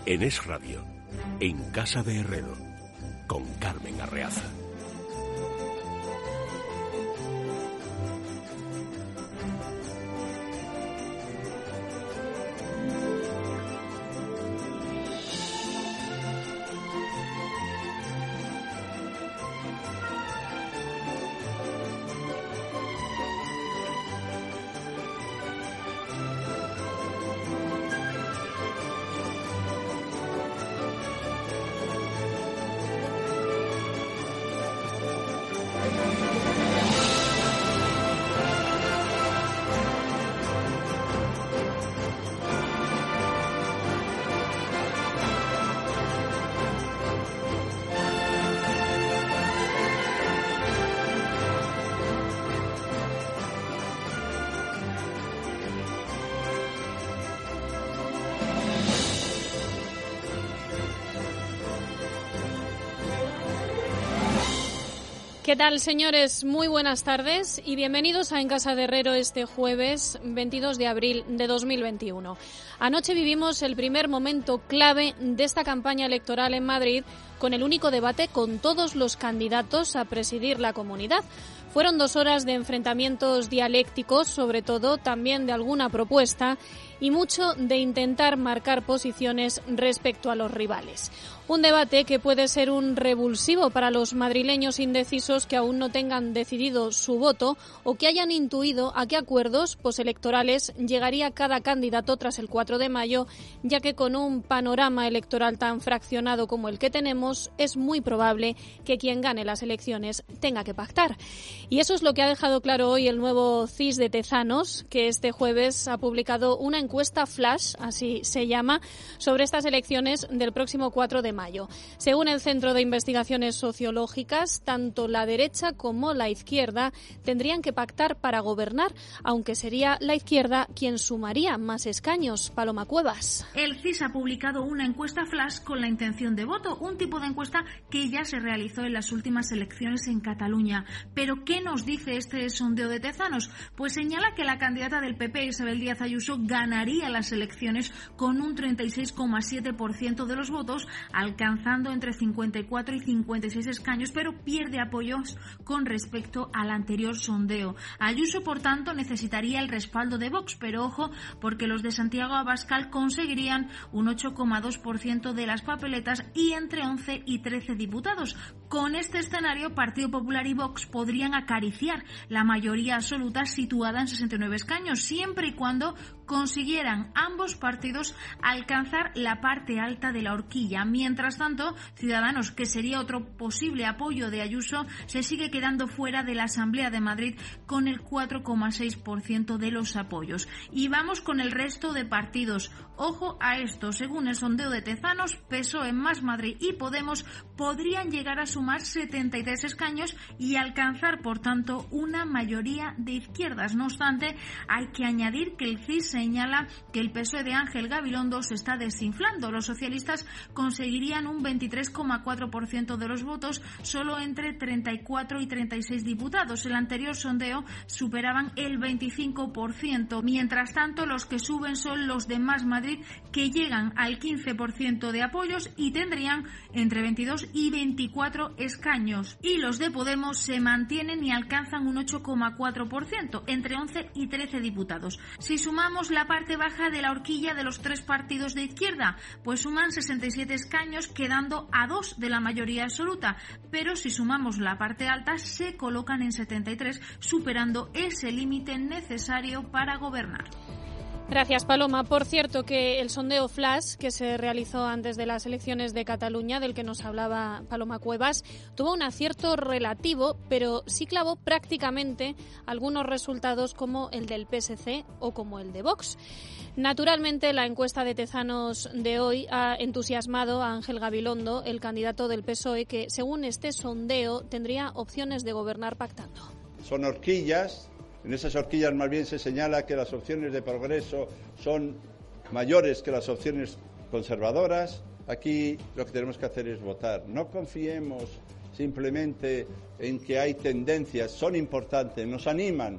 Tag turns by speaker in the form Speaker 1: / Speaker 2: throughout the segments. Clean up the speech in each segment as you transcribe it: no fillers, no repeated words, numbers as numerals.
Speaker 1: En Es Radio, en Casa de Herrero, con Carmen Arreaza.
Speaker 2: ¿Qué tal, señores? Muy buenas tardes y bienvenidos a En Casa de Herrero este jueves 22 de abril de 2021. Anoche vivimos el primer momento clave de esta campaña electoral en Madrid con el único debate con todos los candidatos a presidir la comunidad. Fueron 2 horas de enfrentamientos dialécticos, sobre todo también de alguna propuesta, y mucho de intentar marcar posiciones respecto a los rivales. Un debate que puede ser un revulsivo para los madrileños indecisos que aún no tengan decidido su voto o que hayan intuido a qué acuerdos postelectorales llegaría cada candidato tras el 4 de mayo, ya que con un panorama electoral tan fraccionado como el que tenemos, es muy probable que quien gane las elecciones tenga que pactar. Y eso es lo que ha dejado claro hoy el nuevo CIS de Tezanos, que este jueves ha publicado una encuesta flash, así se llama, sobre estas elecciones del próximo 4 de mayo. Según el Centro de Investigaciones Sociológicas, tanto la derecha como la izquierda tendrían que pactar para gobernar, aunque sería la izquierda quien sumaría más escaños. Paloma Cuevas.
Speaker 3: El CIS ha publicado una encuesta flash con la intención de voto, un tipo de encuesta que ya se realizó en las últimas elecciones en Cataluña. Pero ¿qué nos dice este sondeo de Tezanos? Pues señala que la candidata del PP, Isabel Díaz Ayuso, ganaría las elecciones con un 36,7% de los votos, alcanzando entre 54 y 56 escaños, pero pierde apoyos con respecto al anterior sondeo. Ayuso, por tanto, necesitaría el respaldo de Vox, pero ojo, porque los de Santiago Abascal conseguirían un 8,2% de las papeletas y entre 11 y 13 diputados. Con este escenario, Partido Popular y Vox podrían acariciar la mayoría absoluta situada en 69 escaños, siempre y cuando consiguieran ambos partidos alcanzar la parte alta de la horquilla. Mientras tanto, Ciudadanos, que sería otro posible apoyo de Ayuso, se sigue quedando fuera de la Asamblea de Madrid con el 4,6% de los apoyos. Y vamos con el resto de partidos. Ojo a esto, según el sondeo de Tezanos, PSOE, Más Madrid y Podemos podrían llegar a sumar 73 escaños y alcanzar, por tanto, una mayoría de izquierdas. No obstante, hay que añadir que el CIS señala que el PSOE de Ángel Gabilondo se está desinflando. Los socialistas conseguirían un 23,4% de los votos, solo entre 34 y 36 diputados. El anterior sondeo superaban el 25%. Mientras tanto, los que suben son los de Más Madrid, que llegan al 15% de apoyos y tendrían entre 22 y 24 escaños. Y los de Podemos se mantienen y alcanzan un 8,4%, entre 11 y 13 diputados. Si sumamos la parte baja de la horquilla de los 3 partidos de izquierda, pues suman 67 escaños, quedando a 2 de la mayoría absoluta. Pero si sumamos la parte alta, se colocan en 73, superando ese límite necesario para gobernar.
Speaker 2: Gracias, Paloma. Por cierto, que el sondeo flash que se realizó antes de las elecciones de Cataluña, del que nos hablaba Paloma Cuevas, tuvo un acierto relativo, pero sí clavó prácticamente algunos resultados como el del PSC o como el de Vox. Naturalmente, la encuesta de Tezanos de hoy ha entusiasmado a Ángel Gabilondo, el candidato del PSOE, que según este sondeo tendría opciones de gobernar pactando.
Speaker 4: Son horquillas. En esas horquillas más bien se señala que las opciones de progreso son mayores que las opciones conservadoras. Aquí lo que tenemos que hacer es votar. No confiemos simplemente en que hay tendencias, son importantes, nos animan,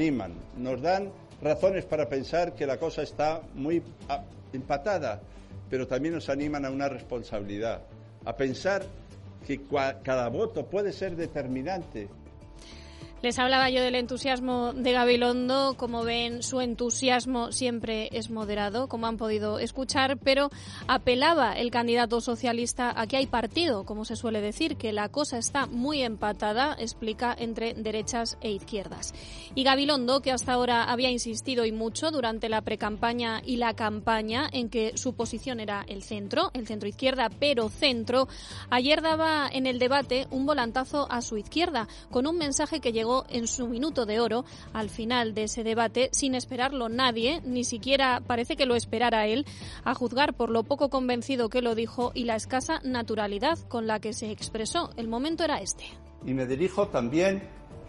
Speaker 4: nos dan razones para pensar que la cosa está muy empatada. pero también nos animan a una responsabilidad, a pensar que cada voto puede ser determinante.
Speaker 2: Les hablaba yo del entusiasmo de Gabilondo. Como ven, su entusiasmo siempre es moderado, como han podido escuchar, pero apelaba el candidato socialista a que hay partido, como se suele decir, que la cosa está muy empatada, explica, entre derechas e izquierdas. Y Gabilondo, que hasta ahora había insistido y mucho durante la precampaña y la campaña en que su posición era el centro izquierda, pero centro, ayer daba en el debate un volantazo a su izquierda, con un mensaje que llegó en su minuto de oro al final de ese debate, sin esperarlo nadie, ni siquiera parece que lo esperara él, a juzgar por lo poco convencido que lo dijo y la escasa naturalidad con la que se expresó. El momento era este.
Speaker 4: Y me dirijo también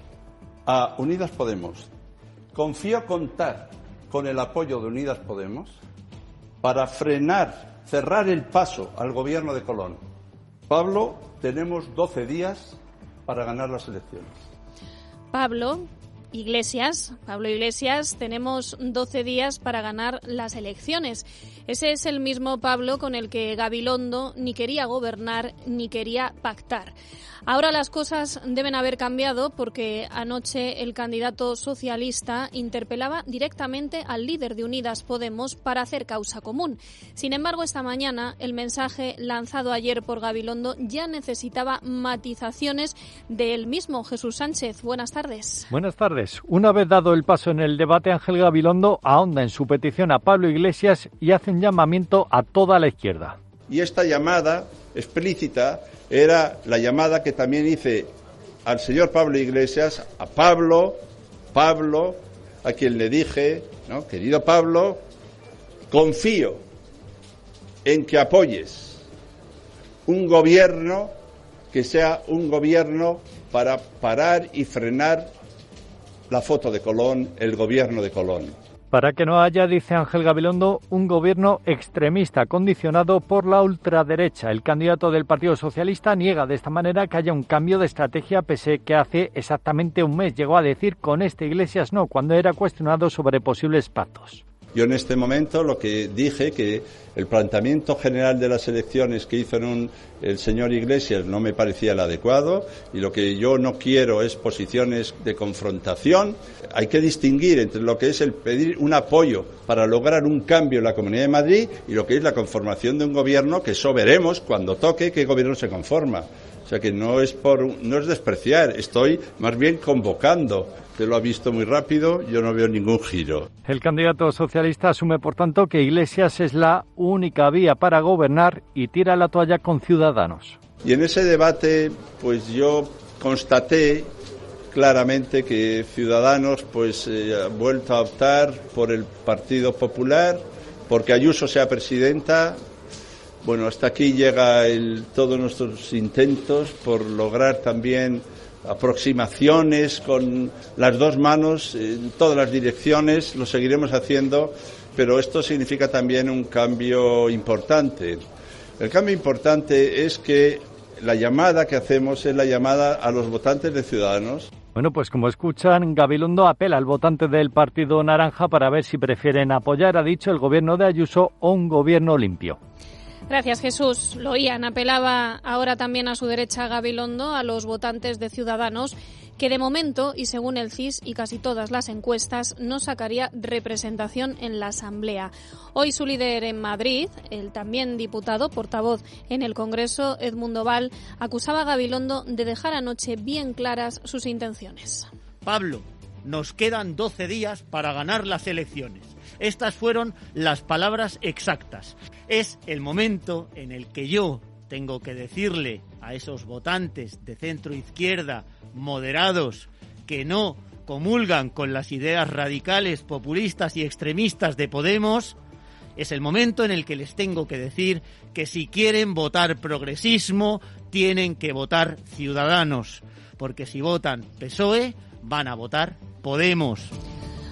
Speaker 4: a Unidas Podemos. Confío contar con el apoyo de Unidas Podemos para cerrar el paso al gobierno de Colón. Pablo, tenemos 12 días para ganar las elecciones.
Speaker 2: Pablo Iglesias, tenemos 12 días para ganar las elecciones. Ese es el mismo Pablo con el que Gabilondo ni quería gobernar ni quería pactar. Ahora las cosas deben haber cambiado porque anoche el candidato socialista interpelaba directamente al líder de Unidas Podemos para hacer causa común. Sin embargo, esta mañana el mensaje lanzado ayer por Gabilondo ya necesitaba matizaciones del mismo. Jesús Sánchez, buenas tardes.
Speaker 5: Buenas tardes. Una vez dado el paso en el debate, Ángel Gabilondo ahonda en su petición a Pablo Iglesias y hace un llamamiento a toda la izquierda.
Speaker 4: Y esta llamada explícita era la llamada que también hice al señor Pablo Iglesias, a Pablo, a quien le dije, ¿no? Querido Pablo, confío en que apoyes un gobierno que sea un gobierno para parar y frenar la foto de Colón, el gobierno de Colón.
Speaker 5: Para que no haya, dice Ángel Gabilondo, un gobierno extremista condicionado por la ultraderecha. El candidato del Partido Socialista niega de esta manera que haya un cambio de estrategia, pese que hace exactamente un mes llegó a decir con este Iglesias no, cuando era cuestionado sobre posibles pactos.
Speaker 4: Yo en este momento lo que dije, que el planteamiento general de las elecciones que hizo el señor Iglesias no me parecía el adecuado, y lo que yo no quiero es posiciones de confrontación. Hay que distinguir entre lo que es el pedir un apoyo para lograr un cambio en la Comunidad de Madrid y lo que es la conformación de un gobierno, que eso veremos cuando toque qué gobierno se conforma. O sea que no es despreciar, estoy más bien convocando. Usted lo ha visto muy rápido, yo no veo ningún giro.
Speaker 5: El candidato socialista asume, por tanto, que Iglesias es la única vía para gobernar y tira la toalla con Ciudadanos.
Speaker 4: Y en ese debate, pues yo constaté claramente que Ciudadanos ha vuelto a optar por el Partido Popular, porque Ayuso sea presidenta. Bueno, hasta aquí llega todos nuestros intentos por lograr también aproximaciones con las dos manos en todas las direcciones. Lo seguiremos haciendo, pero esto significa también un cambio importante. El cambio importante es que la llamada que hacemos es la llamada a los votantes de Ciudadanos.
Speaker 5: Bueno, pues como escuchan, Gabilondo apela al votante del Partido Naranja para ver si prefieren apoyar, ha dicho, el gobierno de Ayuso o un gobierno limpio.
Speaker 2: Gracias, Jesús. Lo oían. Apelaba ahora también a su derecha Gabilondo, a los votantes de Ciudadanos, que de momento, y según el CIS y casi todas las encuestas, no sacaría representación en la Asamblea. Hoy su líder en Madrid, el también diputado, portavoz en el Congreso, Edmundo Val, acusaba a Gabilondo de dejar anoche bien claras sus intenciones.
Speaker 6: Pablo, nos quedan 12 días para ganar las elecciones. Estas fueron las palabras exactas. Es el momento en el que yo tengo que decirle a esos votantes de centro-izquierda moderados que no comulgan con las ideas radicales, populistas y extremistas de Podemos, es el momento en el que les tengo que decir que si quieren votar progresismo, tienen que votar Ciudadanos, porque si votan PSOE, van a votar Podemos.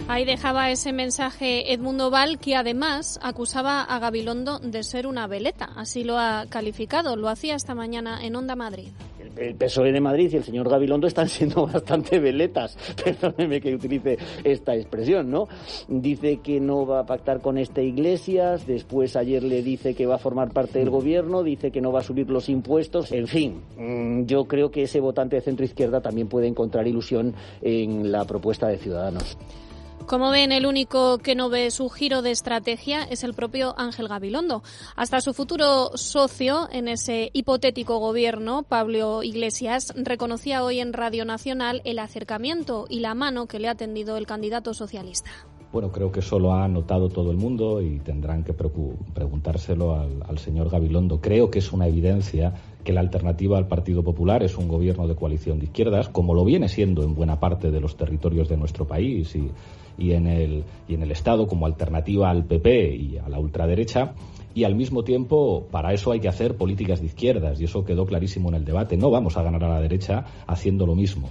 Speaker 2: Ahí dejaba ese mensaje Edmundo Val, que además acusaba a Gabilondo de ser una veleta. Así lo ha calificado, lo hacía esta mañana en Onda Madrid.
Speaker 7: El PSOE de Madrid y el señor Gabilondo están siendo bastante veletas, perdóneme que utilice esta expresión, ¿no? Dice que no va a pactar con Iglesias, después ayer le dice que va a formar parte del gobierno, dice que no va a subir los impuestos, en fin, yo creo que ese votante de centro-izquierda también puede encontrar ilusión en la propuesta de Ciudadanos.
Speaker 2: Como ven, el único que no ve su giro de estrategia es el propio Ángel Gabilondo. Hasta su futuro socio en ese hipotético gobierno, Pablo Iglesias, reconocía hoy en Radio Nacional el acercamiento y la mano que le ha tendido el candidato socialista.
Speaker 8: Bueno, creo que eso lo ha notado todo el mundo y tendrán que preguntárselo al señor Gabilondo. Creo que es una evidencia que la alternativa al Partido Popular es un gobierno de coalición de izquierdas, como lo viene siendo en buena parte de los territorios de nuestro país y en el Estado como alternativa al PP y a la ultraderecha. Y al mismo tiempo, para eso hay que hacer políticas de izquierdas, y eso quedó clarísimo en el debate. No vamos a ganar a la derecha haciendo lo mismo.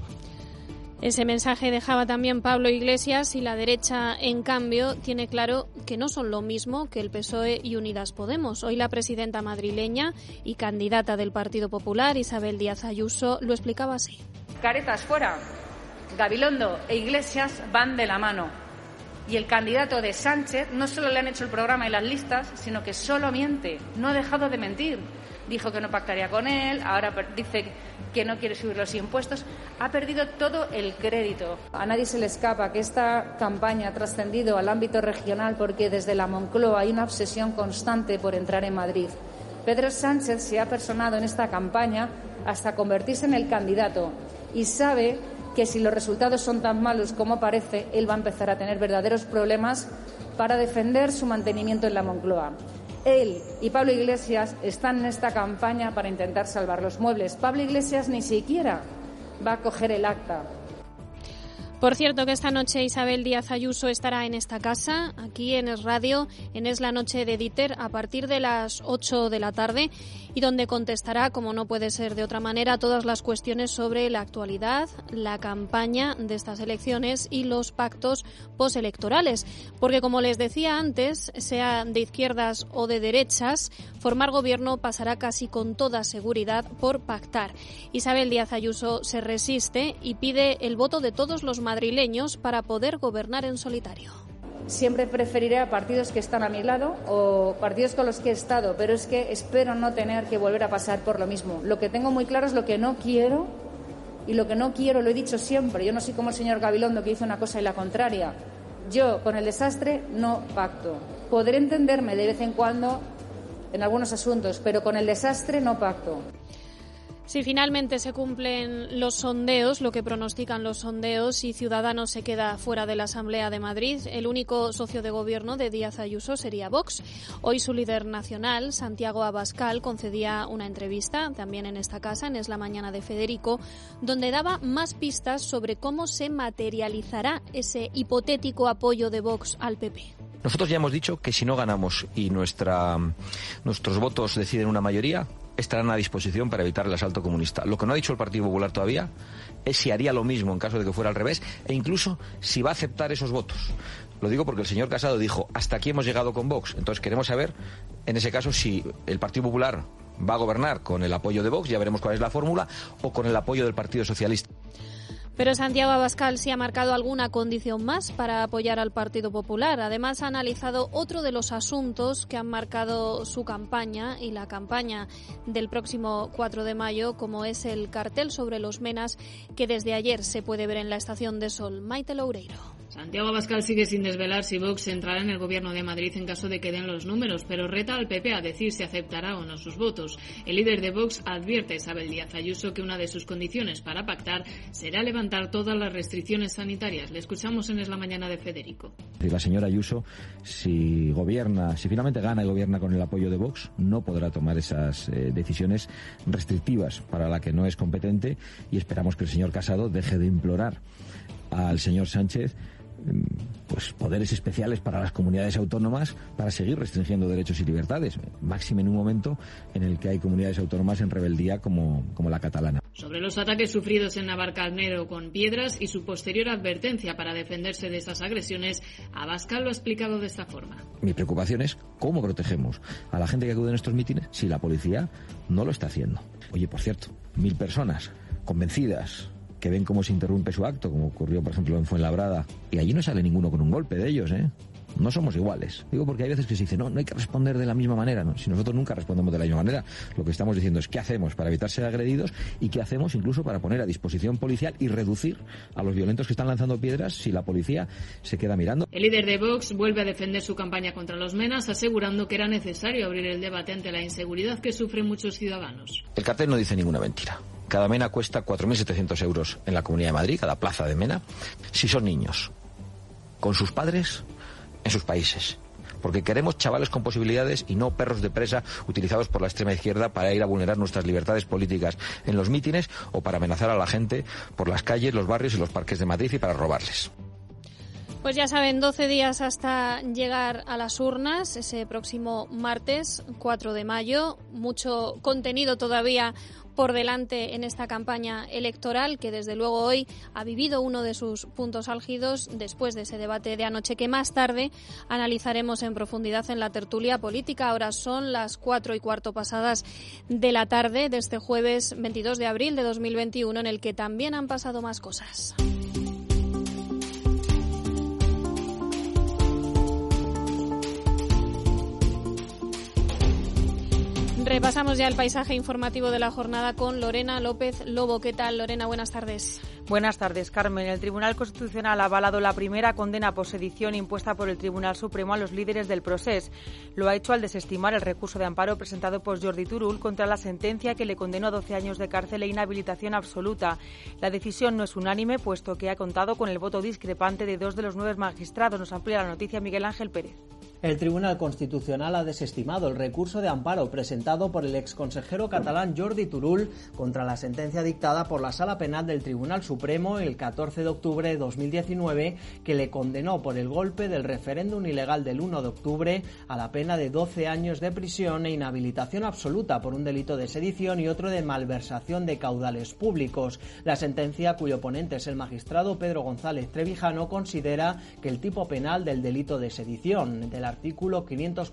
Speaker 2: Ese mensaje dejaba también Pablo Iglesias, y la derecha, en cambio, tiene claro que no son lo mismo que el PSOE y Unidas Podemos. Hoy la presidenta madrileña y candidata del Partido Popular, Isabel Díaz Ayuso, lo explicaba así.
Speaker 9: Caretas fuera. Gabilondo e Iglesias van de la mano. Y el candidato de Sánchez no solo le han hecho el programa y las listas, sino que solo miente. No ha dejado de mentir. Dijo que no pactaría con él, ahora dice que no quiere subir los impuestos. Ha perdido todo el crédito. A nadie se le escapa que esta campaña ha trascendido al ámbito regional porque desde la Moncloa hay una obsesión constante por entrar en Madrid. Pedro Sánchez se ha personado en esta campaña hasta convertirse en el candidato y sabe que si los resultados son tan malos como parece, él va a empezar a tener verdaderos problemas para defender su mantenimiento en la Moncloa. Él y Pablo Iglesias están en esta campaña para intentar salvar los muebles. Pablo Iglesias ni siquiera va a coger el acta.
Speaker 2: Por cierto, que esta noche Isabel Díaz Ayuso estará en esta casa, aquí en Es Radio, en Es la Noche de Dieter, a partir de las 8 de la tarde, y donde contestará, como no puede ser de otra manera, todas las cuestiones sobre la actualidad, la campaña de estas elecciones y los pactos postelectorales. Porque, como les decía antes, sea de izquierdas o de derechas, formar gobierno pasará casi con toda seguridad por pactar. Isabel Díaz Ayuso se resiste y pide el voto de todos los madrileños para poder gobernar en solitario.
Speaker 9: Siempre preferiré a partidos que están a mi lado o partidos con los que he estado, pero es que espero no tener que volver a pasar por lo mismo. Lo que tengo muy claro es lo que no quiero, y lo que no quiero lo he dicho siempre. Yo no soy como el señor Gabilondo, que hizo una cosa y la contraria. Yo con el desastre no pacto. Podré entenderme de vez en cuando en algunos asuntos, pero con el desastre no pacto.
Speaker 2: Si finalmente se cumplen los sondeos, lo que pronostican los sondeos, y Ciudadanos se queda fuera de la Asamblea de Madrid, el único socio de gobierno de Díaz Ayuso sería Vox. Hoy su líder nacional, Santiago Abascal, concedía una entrevista, también en esta casa, en Es la Mañana de Federico, donde daba más pistas sobre cómo se materializará ese hipotético apoyo de Vox al PP.
Speaker 10: Nosotros ya hemos dicho que si no ganamos y nuestros votos deciden una mayoría, estarán a disposición para evitar el asalto comunista. Lo que no ha dicho el Partido Popular todavía es si haría lo mismo en caso de que fuera al revés, e incluso si va a aceptar esos votos. Lo digo porque el señor Casado dijo, hasta aquí hemos llegado con Vox. Entonces queremos saber, en ese caso, si el Partido Popular va a gobernar con el apoyo de Vox, ya veremos cuál es la fórmula, o con el apoyo del Partido Socialista.
Speaker 2: Pero Santiago Abascal sí ha marcado alguna condición más para apoyar al Partido Popular. Además, ha analizado otro de los asuntos que han marcado su campaña y la campaña del próximo 4 de mayo, como es el cartel sobre los menas que desde ayer se puede ver en la Estación de Sol. Maite Loureiro.
Speaker 11: Santiago Abascal sigue sin desvelar si Vox entrará en el gobierno de Madrid en caso de que den los números, pero reta al PP a decir si aceptará o no sus votos. El líder de Vox advierte a Isabel Díaz Ayuso que una de sus condiciones para pactar será levantar todas las restricciones sanitarias. Le escuchamos en Es la Mañana de Federico.
Speaker 12: La señora Ayuso, si finalmente gana y gobierna con el apoyo de Vox, no podrá tomar esas decisiones restrictivas para la que no es competente, y esperamos que el señor Casado deje de implorar al señor Sánchez pues poderes especiales para las comunidades autónomas para seguir restringiendo derechos y libertades, máxime en un momento en el que hay comunidades autónomas en rebeldía como la catalana.
Speaker 11: Sobre los ataques sufridos en Navalcarnero con piedras y su posterior advertencia para defenderse de esas agresiones, Abascal lo ha explicado de esta forma.
Speaker 12: Mi preocupación es cómo protegemos a la gente que acude a estos mítines si la policía no lo está haciendo. Oye, por cierto, 1000 personas convencidas que ven cómo se interrumpe su acto, como ocurrió, por ejemplo, en Fuenlabrada, y allí no sale ninguno con un golpe de ellos, ¿eh? No somos iguales. Digo porque hay veces que se dice, no hay que responder de la misma manera, ¿no? Si nosotros nunca respondemos de la misma manera, lo que estamos diciendo es qué hacemos para evitar ser agredidos y qué hacemos incluso para poner a disposición policial y reducir a los violentos que están lanzando piedras si la policía se queda mirando.
Speaker 11: El líder de Vox vuelve a defender su campaña contra los menas, asegurando que era necesario abrir el debate ante la inseguridad que sufren muchos ciudadanos.
Speaker 10: El cartel no dice ninguna mentira. Cada mena cuesta 4.700 euros en la Comunidad de Madrid, cada plaza de mena, si son niños, con sus padres, en sus países. Porque queremos chavales con posibilidades y no perros de presa utilizados por la extrema izquierda para ir a vulnerar nuestras libertades políticas en los mítines o para amenazar a la gente por las calles, los barrios y los parques de Madrid y para robarles.
Speaker 2: Pues ya saben, 12 días hasta llegar a las urnas, ese próximo martes 4 de mayo. Mucho contenido todavía por delante en esta campaña electoral, que desde luego hoy ha vivido uno de sus puntos álgidos después de ese debate de anoche, que más tarde analizaremos en profundidad en la tertulia política. Ahora son las 4:15 pasadas de la tarde de este jueves 22 de abril de 2021, en el que también han pasado más cosas. Repasamos ya el paisaje informativo de la jornada con Lorena López Lobo. ¿Qué tal, Lorena? Buenas tardes.
Speaker 13: Buenas tardes, Carmen. El Tribunal Constitucional ha avalado la primera condena por sedición impuesta por el Tribunal Supremo a los líderes del Procés. Lo ha hecho al desestimar el recurso de amparo presentado por Jordi Turull contra la sentencia que le condenó a 12 años de cárcel e inhabilitación absoluta. La decisión no es unánime, puesto que ha contado con el voto discrepante de 2 de los 9 magistrados. Nos amplía la noticia Miguel Ángel Pérez.
Speaker 14: El Tribunal Constitucional ha desestimado el recurso de amparo presentado por el exconsejero catalán Jordi Turull contra la sentencia dictada por la Sala Penal del Tribunal Supremo el 14 de octubre de 2019, que le condenó por el golpe del referéndum ilegal del 1 de octubre a la pena de 12 años de prisión e inhabilitación absoluta por un delito de sedición y otro de malversación de caudales públicos. La sentencia, cuyo ponente es el magistrado Pedro González Trevijano, considera que el tipo penal del delito de sedición, de la artículo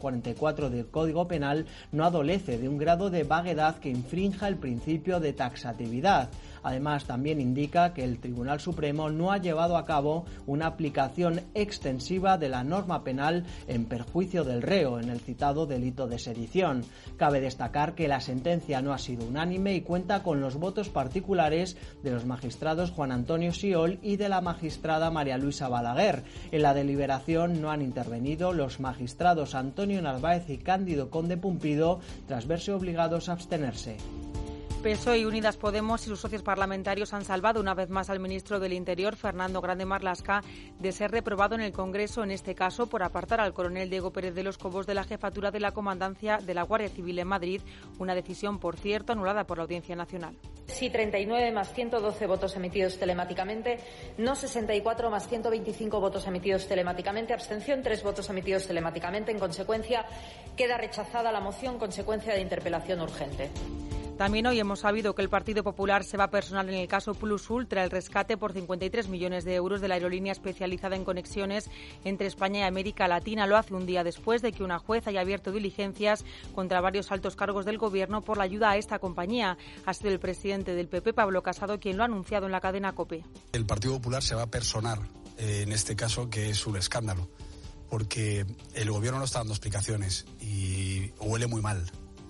Speaker 14: 544 del Código Penal, no adolece de un grado de vaguedad que infrinja el principio de taxatividad. Además, también indica que el Tribunal Supremo no ha llevado a cabo una aplicación extensiva de la norma penal en perjuicio del reo en el citado delito de sedición. Cabe destacar que la sentencia no ha sido unánime y cuenta con los votos particulares de los magistrados Juan Antonio Siol y de la magistrada María Luisa Balaguer. En la deliberación no han intervenido los magistrados Antonio Narváez y Cándido Conde Pumpido, tras verse obligados a abstenerse.
Speaker 13: PSOE y Unidas Podemos y sus socios parlamentarios han salvado una vez más al ministro del Interior, Fernando Grande Marlaska, de ser reprobado en el Congreso, en este caso por apartar al coronel Diego Pérez de los Cobos de la jefatura de la comandancia de la Guardia Civil en Madrid, una decisión, por cierto, anulada por la Audiencia Nacional.
Speaker 15: Sí, 39 más 112 votos emitidos telemáticamente, no 64 más 125 votos emitidos telemáticamente, abstención 3 votos emitidos telemáticamente. En consecuencia, queda rechazada la moción consecuencia de interpelación urgente.
Speaker 13: También hoy hemos sabido que el Partido Popular se va a personar en el caso Plus Ultra, el rescate por 53 millones de euros de la aerolínea especializada en conexiones entre España y América Latina. Lo hace un día después de que una juez haya abierto diligencias contra varios altos cargos del Gobierno por la ayuda a esta compañía. Ha sido el presidente del PP, Pablo Casado, quien lo ha anunciado en la cadena COPE.
Speaker 16: El Partido Popular se va a personar en este caso, que es un escándalo, porque el Gobierno no está dando explicaciones y huele muy mal.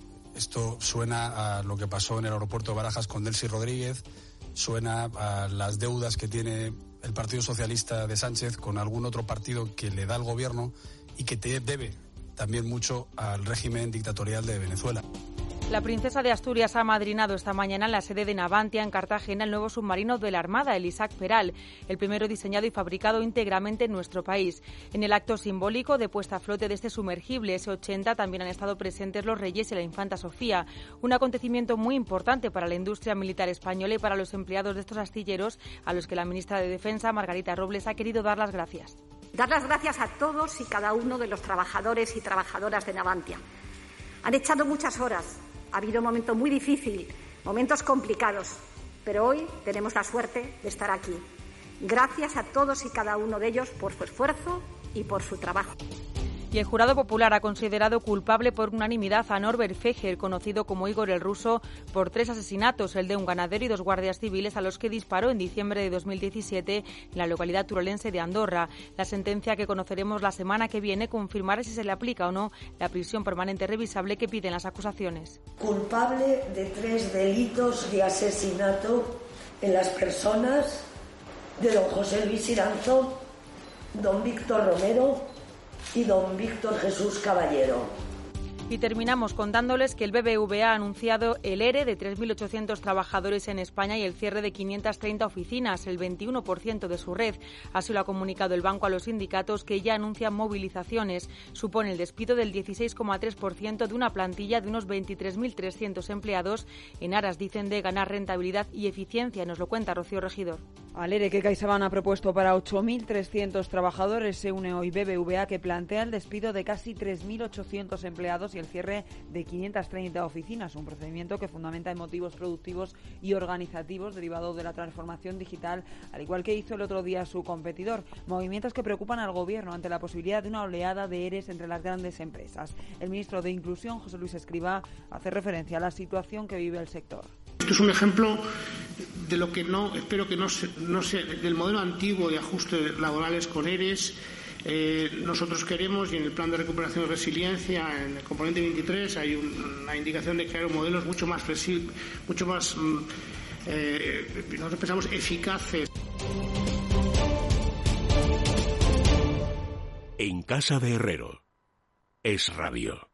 Speaker 16: Esto suena a lo que pasó en el aeropuerto de Barajas con Delcy Rodríguez, suena a las deudas que tiene el Partido Socialista de Sánchez con algún otro partido que le da al gobierno y que debe también mucho al régimen dictatorial de Venezuela.
Speaker 13: La princesa de Asturias ha amadrinado esta mañana en la sede de Navantia, en Cartagena, el nuevo submarino de la Armada, el Isaac Peral, el primero diseñado y fabricado íntegramente en nuestro país. En el acto simbólico de puesta a flote de este sumergible S-80 también han estado presentes los reyes y la infanta Sofía, un acontecimiento muy importante para la industria militar española y para los empleados de estos astilleros, a los que la ministra de Defensa, Margarita Robles, ha querido dar las gracias.
Speaker 17: Dar las gracias a todos y cada uno de los trabajadores y trabajadoras de Navantia. Han echado muchas horas. Ha habido momentos muy difíciles, momentos complicados, pero hoy tenemos la suerte de estar aquí. Gracias a todos y cada uno de ellos por su esfuerzo y por su trabajo.
Speaker 13: Y el jurado popular ha considerado culpable por unanimidad a Norbert Fejer, conocido como Igor el Ruso, por 3 asesinatos, el de un ganadero y 2 guardias civiles a los que disparó en diciembre de 2017 en la localidad turolense de Andorra. La sentencia que conoceremos la semana que viene confirmará si se le aplica o no la prisión permanente revisable que piden las acusaciones.
Speaker 18: Culpable de 3 delitos de asesinato en las personas de don José Luis Iranzo, don Víctor Romero y don Víctor Jesús Caballero.
Speaker 13: Y terminamos contándoles que el BBVA ha anunciado el ERE de 3.800 trabajadores en España y el cierre de 530 oficinas, el 21% de su red. Así lo ha comunicado el banco a los sindicatos, que ya anuncian movilizaciones. Supone el despido del 16,3% de una plantilla de unos 23.300 empleados, en aras, dicen, de ganar rentabilidad y eficiencia. Nos lo cuenta Rocío Regidor.
Speaker 19: Al ERE que CaixaBank ha propuesto para 8.300 trabajadores se une hoy BBVA, que plantea el despido de casi 3.800 empleados y el cierre de 530 oficinas, un procedimiento que fundamenta en motivos productivos y organizativos derivado de la transformación digital, al igual que hizo el otro día su competidor. Movimientos que preocupan al Gobierno ante la posibilidad de una oleada de EREs entre las grandes empresas. El ministro de Inclusión, José Luis Escrivá, hace referencia a la situación que vive el sector.
Speaker 20: Esto es un ejemplo de lo que espero que no sea del modelo antiguo de ajustes laborales con EREs. Nosotros queremos, y en el plan de recuperación y resiliencia, en el componente 23, hay una indicación de crear modelos mucho más flexibles, mucho más, nosotros pensamos, eficaces.
Speaker 1: En casa de Herrero, Es Radio.